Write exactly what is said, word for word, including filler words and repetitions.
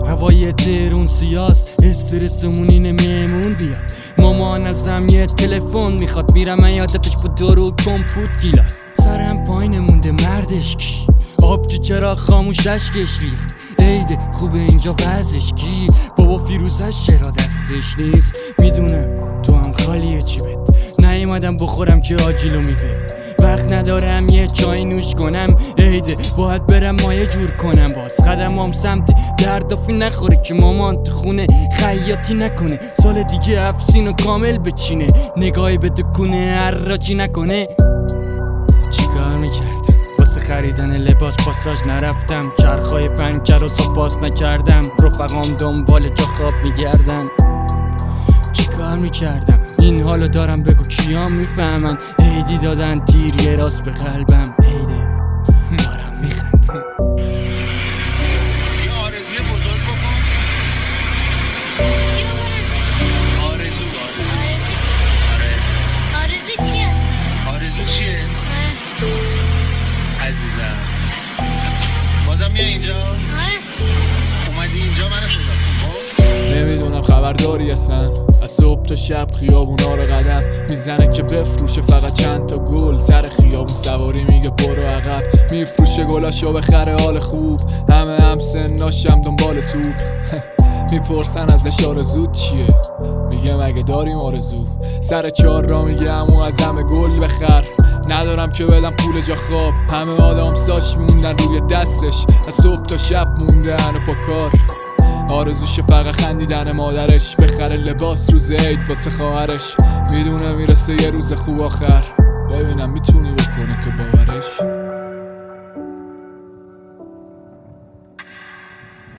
هوای تهرون سیاست، استرسمون اینه مهمون بیاد. مامان ازم یه تلفن میخواد، میرم من یادتش با دارو کمپوت گیلاس. سرم پایین مونده مردش کی؟ آب تو چرا خاموشش ریخت؟ عیده خوبه اینجا وزش کی؟ بابا فیروزش چرا دستش نیست؟ میدونم تو هم خالیه چی بد، نیومدم بخورم که آجیلو میوه. وقت ندارم یه چای نوش کنم، عیده باید برم مایه جور کنم. باز قدمام سمت دردافی نخوره که مامان تو خونه خیاطی نکنه. سال دیگه افسینو کامل بچینه، نگاهی به دکونه حراجی نکنه. چیکار میکردم واسه خریدن لباس پاساژ نرفتم، چرخای پنکر رو تا پاس نکردم، رفقام دنبال جا خواب میگردن. چیکار میکردم این حالو دارم، بگو کیام میفهمن؟ عیدی دادن تیر یه راست به قلبم، عیده دارم میخندم. نمیدونم خبرداری هستن، از صبح تا شب خیابونا رو قدم میزنه که بفروشه فقط چند تا گل. سر خیابون سواری میگه برو عقب، میفروشه گلاشو بخره حال خوب. همه هم سناشم دنبال توپ میپرسن ازش آرزوت چیه، میگه مگه داریم آرزو؟ سر چهار را میگه امو از همه گل بخر، ندارم که بدم پول جا خواب. همه آدم ساش موندن روی دستش، از صبح تا شب موندن و پا کار. آرزوش فقط خندیدن مادرش، بخره لباس روز عید واسه خواهرش. میدونه میرسه یه روز خوب آخر، ببینم میتونی بکنی تو باورش.